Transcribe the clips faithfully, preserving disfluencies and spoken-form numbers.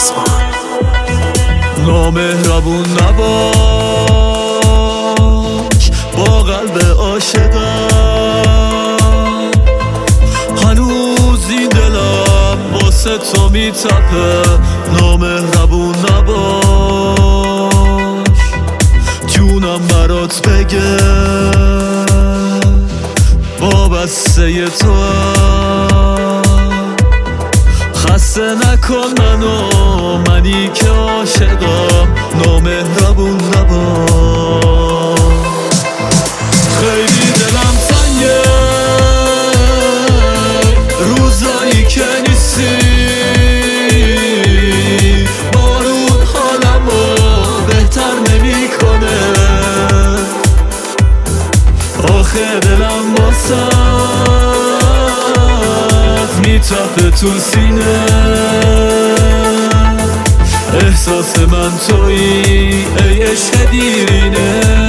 اسفحان. نامهربون نباش با قلب عاشقم، هنوز این دلم واسه تو میتپه. نامهربون نباش جونم برات بگه، وابسته تو خسته نکن منو، منی که عاشقم. نامهربون نباش. خیلی دلم تنگه روزایی که نیستی، بارون حالمو بهتر نمیکنه. آخه دلم واسه میتپه تو سینه، احساس من تویی ای عشق دیرینه.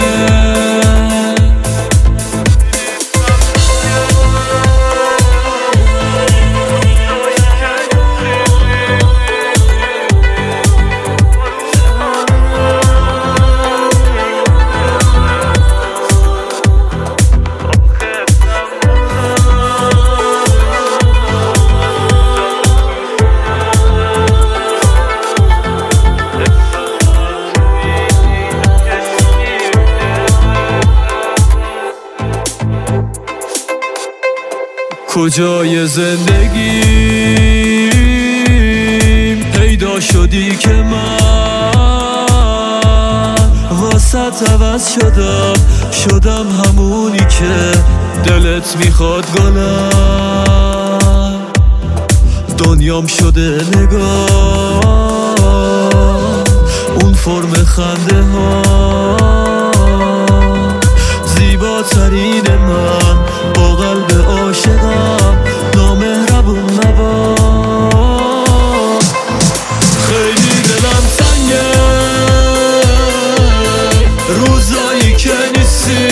کجای زندگیم پیدا شدی که من واسط عوض شدم، شدم همونی که دلت میخواد گلم. دنیام شده نگاه اون فرم خنده ها، زیباترین من با قلب عاشقم. نامهربون نباش. خیلی دلم تنگه روزایی که نیستی،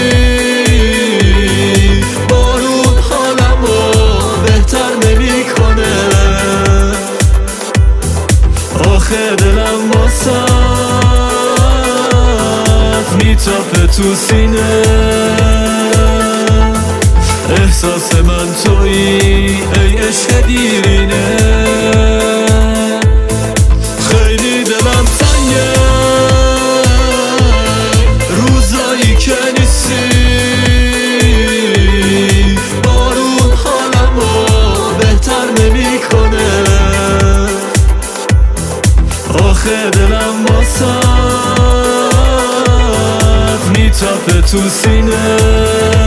بارون حالمو بهتر نمیکنه. آخه دلم واسه میتپه تو سینه، احساس من تویی ای عشق دیرینه. خیلی دلم تنگه روزایی که نیستی، بارون حالمو بهتر نمیکنه. آخه دلم واسه میتپه تو سینه،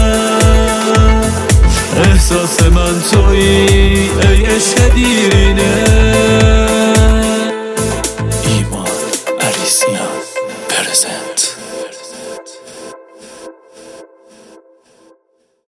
احساس من تویی ای عشق دیرینه.